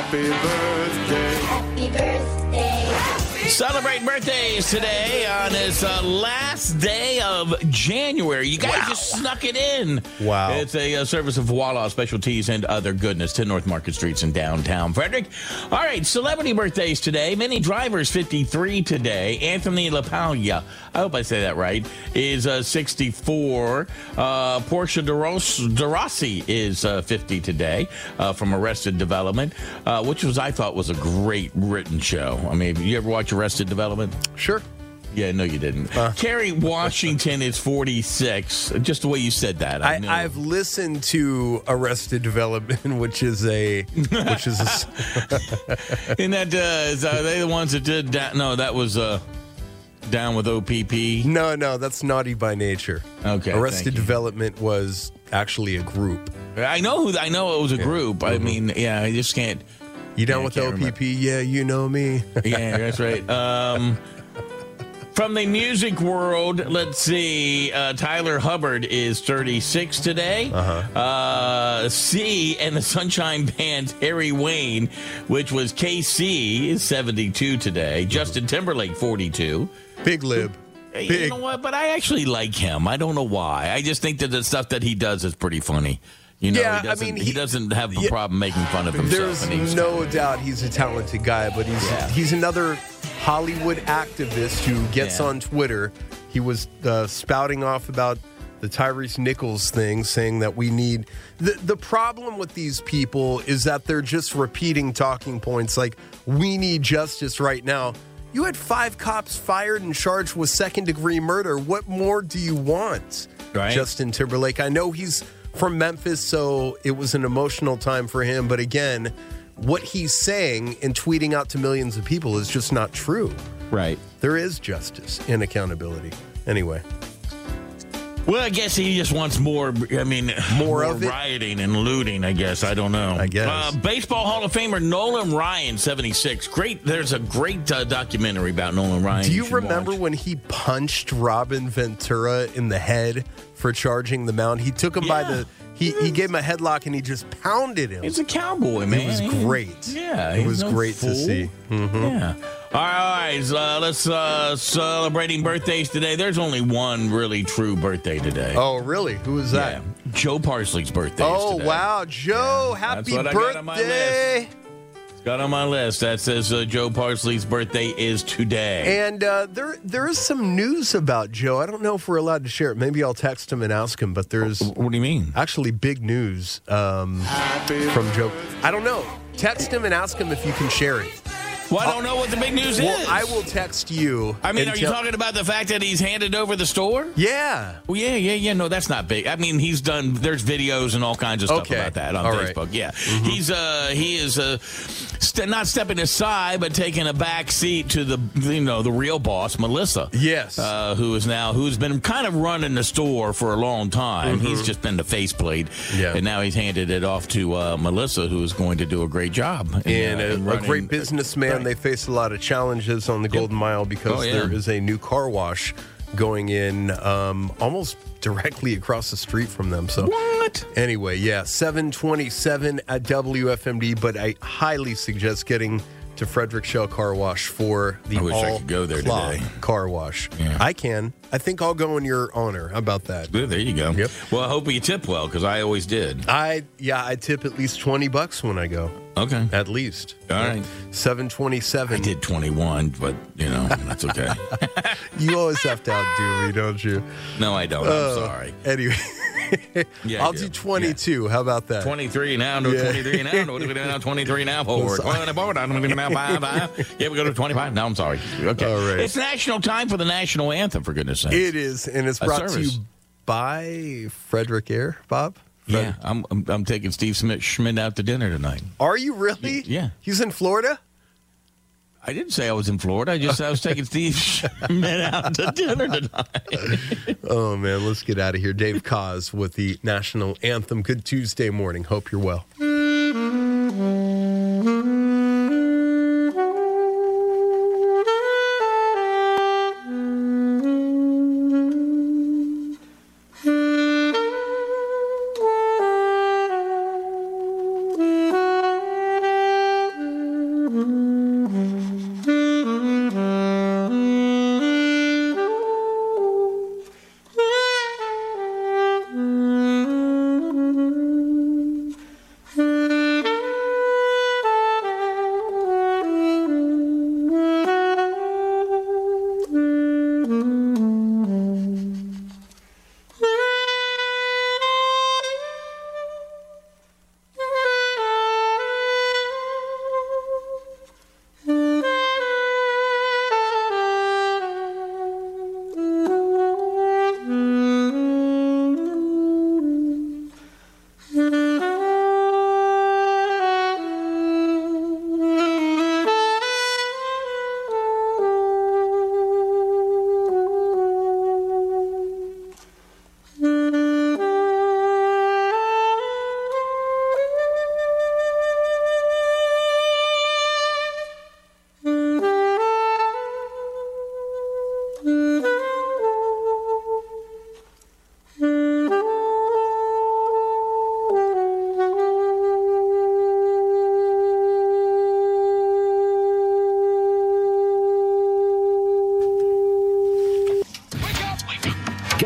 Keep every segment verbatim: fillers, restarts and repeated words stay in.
Happy birthday. Happy birthday. Celebrate birthdays today on this uh, last day of January. You guys Wow. just snuck it in. Wow. It's a, uh service of Voila Specialties and other goodness. ten North Market Streets in downtown Frederick. All right, celebrity birthdays today. Minnie Driver's fifty-three today. Anthony LaPaglia, I hope I say that right, is uh, sixty-four. Uh, Portia de, Ros- de Rossi is uh, fifty today uh, from Arrested Development, uh, which was I thought was a great written show. I mean, you ever watch Arrested Development? Sure. Yeah, no, you didn't. Uh. Kerry Washington is forty-six. Just the way you said that. I I, knew. I've listened to Arrested Development, which is a, which is a, And that uh, is, are they the ones that did that? No, that was uh, Down with O P P. no, no, that's Naughty by Nature. Okay, Arrested thank you. Development was actually a group. I know who. I know it was a group. I Mm-hmm. mean, yeah, I just can't. You down Yeah, I with can't O P P? Yeah, you know me. Yeah, that's right. Um, from the music world, let's see. Uh, Tyler Hubbard is thirty-six today. Uh-huh. Uh, C and the Sunshine Band's Harry Wayne, which was K C, is seventy-two today. Justin Timberlake, forty-two. Big lib. You Big. know what? But I actually like him. I don't know why. I just think that the stuff that he does is pretty funny. You know, Yeah, he I doesn't, mean, he, he- doesn't have a yeah, problem making fun of himself. There's and he's no doubt he's a talented guy, but he's Yeah. he's another Hollywood activist who gets Yeah. on Twitter. He was uh, spouting off about the Tyrese Nichols thing, saying that we need... The, the problem with these people is that they're just repeating talking points like, we need justice right now. You had five cops fired and charged with second-degree murder. What more do you want, Right. Justin Timberlake? I know he's from Memphis, so it was an emotional time for him. But again, what he's saying and tweeting out to millions of people is just not true. right. There is justice and accountability. Anyway, Well, I guess he just wants more, I mean, More of it? rioting and looting, I guess. I don't know. I guess. Uh, Baseball Hall of Famer Nolan Ryan, seventy-six. Great. There's a great uh, documentary about Nolan Ryan. do you should remember watch. when he punched Robin Ventura in the head for charging the mound? He took him by Yeah. the... He, he gave him a headlock and he just pounded him. He's a cowboy, man. It was He- great. Yeah. It he's was no great to fool. see. Mm-hmm. Yeah. All right, all right. Uh, let's uh, celebrating birthdays today. There's only one really true birthday today. Oh, really? Who was that? Yeah. Joe Parsley's birthday. is Oh, today. wow. Joe, Yeah, that's happy what I got on my birthday. Got on my list. That says uh, Joe Parsley's birthday is today. And uh, there, there is some news about Joe. I don't know if we're allowed to share it. Maybe I'll text him and ask him. But there's What do you mean? actually big news um, from Joe. I don't know. Text him and ask him if you can share it. Well, I don't know what the big news Well, is. I will text you. I mean, and are you tell- talking about the fact that he's handed over the store? Yeah. Well, yeah, yeah, yeah. No, that's not big. I mean, he's done. There's videos and all kinds of stuff Okay. about that on All right. Facebook. Yeah, he's uh he is uh st- not stepping aside, but taking a back seat to the you know the real boss, Melissa. Yes. uh, who is now who's been kind of running the store for a long time. He's just been the faceplate, Yeah. and now he's handed it off to uh, Melissa, who is going to do a great job. in, And uh, a, in a running- great businessman. Right. They face a lot of challenges on the Golden Mile because Oh, yeah. there is a new car wash going in um, almost directly across the street from them. So What? anyway, yeah, seven twenty-seven at W F M D, but I highly suggest getting to Frederick Shell Car Wash for the I wish I all could go there clock today. car wash. Yeah. I can. I think I'll go in your honor. How about that? There you go. Yep. Well, I hope you tip well because I always did. I yeah, I tip at least twenty bucks when I go. Okay. At least. All right. seven twenty-seven. I did twenty-one, but, you know, that's okay. You always have to outdo me, don't you? No, I don't. I'm Oh, sorry. Anyway, Yeah, I I'll do. do twenty-two. How about that? twenty-three now, no Yeah. twenty-three now, no now, twenty-three now, forward. sorry. twenty-four now, now, five, five. Yeah, we go to twenty-five. Now I'm sorry. Okay. All right. It's national time for the national anthem, for goodness sake. It is, and it's A brought to service. you by Frederick Air, Bob. Yeah, I'm, I'm I'm taking Steve Smith Schmidt out to dinner tonight. Are you really? Yeah. He's in Florida? I didn't say I was in Florida. I just I was taking Steve Schmidt out to dinner tonight. Oh, man, let's get out of here. Dave Cause with the national anthem. Good Tuesday morning. Hope you're well.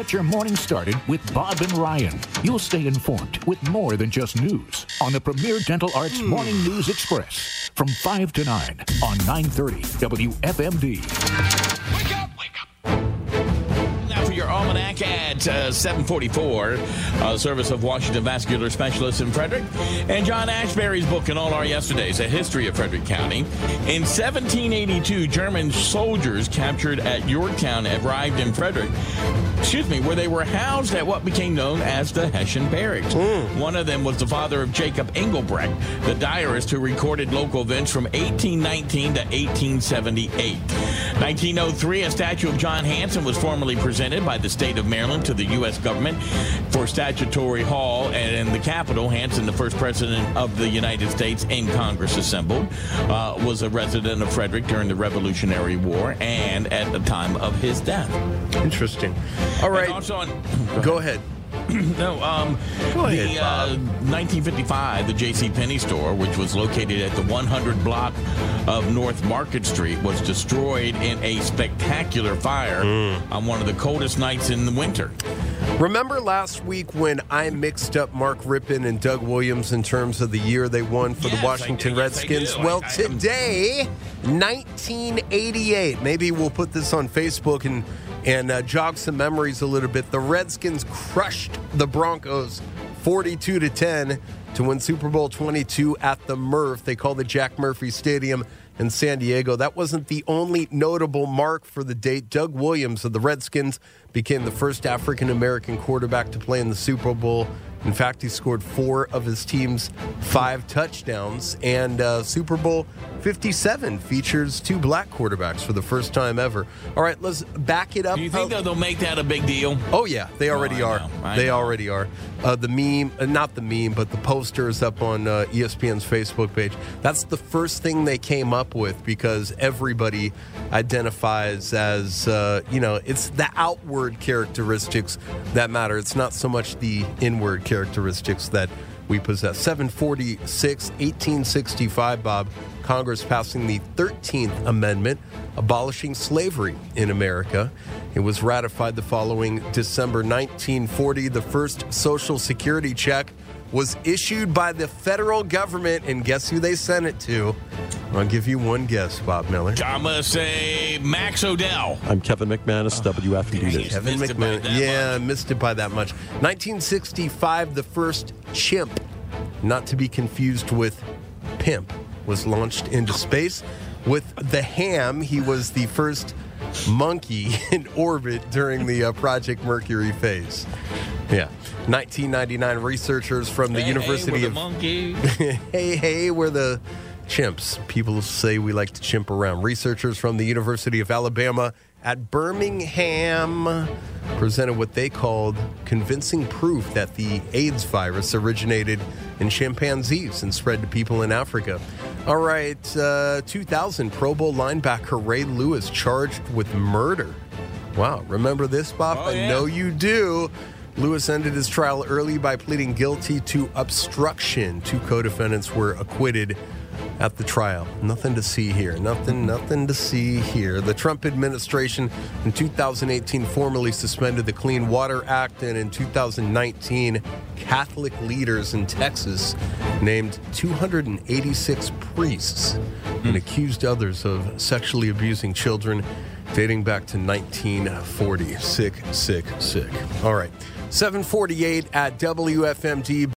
Get your morning started with Bob and Ryan. You'll stay informed with more than just news on the Premier Dental Arts Morning News Express from five to nine on nine thirty W F M D. Wake up! Wake up! Now for your almanac at uh, seven forty-four, uh, service of Washington Vascular Specialists in Frederick, and John Ashbery's book in all our yesterdays, A History of Frederick County. In seventeen eighty-two, German soldiers captured at Yorktown arrived in Frederick, excuse me, where they were housed at what became known as the Hessian Barracks. Mm. One of them was the father of Jacob Engelbrecht, the diarist who recorded local events from eighteen nineteen to eighteen seventy-eight. nineteen oh three, a statue of John Hanson was formally presented by the state of Maryland to the U S government for Statutory Hall, and in the Capitol, Hanson, the first president of the United States in Congress assembled, uh, was a resident of Frederick during the Revolutionary War and at the time of his death. Interesting. All right. And also on, Go ahead. No, um, Go ahead, the uh, nineteen fifty-five, the J C. Penney store, which was located at the one hundred block of North Market Street, was destroyed in a spectacular fire mm. on one of the coldest nights in the winter. Remember last week when I mixed up Mark Rippon and Doug Williams in terms of the year they won for Yes, the Washington I do. Yes, I Redskins? do. Well, I- I- today, nineteen eighty-eight. Maybe we'll put this on Facebook and and uh, jog some memories a little bit. The Redskins crushed the Broncos forty-two to ten to win Super Bowl twenty-two at the Murph. They called it Jack Murphy Stadium in San Diego. That wasn't the only notable mark for the date. Doug Williams of the Redskins became the first African-American quarterback to play in the Super Bowl. In fact, he scored four of his team's five touchdowns. And uh, Super Bowl fifty-seven features two black quarterbacks for the first time ever. All right, let's back it up. Do you think Oh, that they'll make that a big deal? Oh, yeah, they already I are. know, I They know. already are. Uh, the meme, uh, not the meme, but the poster is up on uh, E S P N's Facebook page. That's the first thing they came up with because everybody identifies as, uh, you know, it's the outward characteristics that matter. It's not so much the inward characteristics that we possess. seven forty-six, eighteen sixty-five, Bob. Congress passing the thirteenth Amendment, abolishing slavery in America. It was ratified the following December nineteen forty. The first Social Security check was issued by the federal government, and guess who they sent it to? I'll give you one guess, Bob Miller. I'm going to say Max Odell. I'm Kevin McManus, W F M D News. Kevin Missed it by McMahon. that Yeah, much. missed it by that much. nineteen sixty-five, the first chimp, not to be confused with pimp, was launched into space. With the ham, he was the first monkey in orbit during the uh, Project Mercury phase. Yeah. nineteen ninety-nine, researchers from the Hey, University hey, we're of... the monkey. hey, hey, we're the chimps. People say we like to chimp around. Researchers from the University of Alabama at Birmingham presented what they called convincing proof that the AIDS virus originated in chimpanzees and spread to people in Africa. All right, uh, two thousand, Pro Bowl linebacker Ray Lewis charged with murder. Wow, remember this, Bob? Oh, I yeah. know you do. Lewis ended his trial early by pleading guilty to obstruction. Two co-defendants were acquitted at the trial. Nothing to see here. Nothing, nothing to see here. The Trump administration in two thousand eighteen formally suspended the Clean Water Act, and in two thousand nineteen, Catholic leaders in Texas named two hundred eighty-six priests and accused others of sexually abusing children dating back to nineteen forty. Sick, sick, sick. All right. seven forty-eight at W F M D.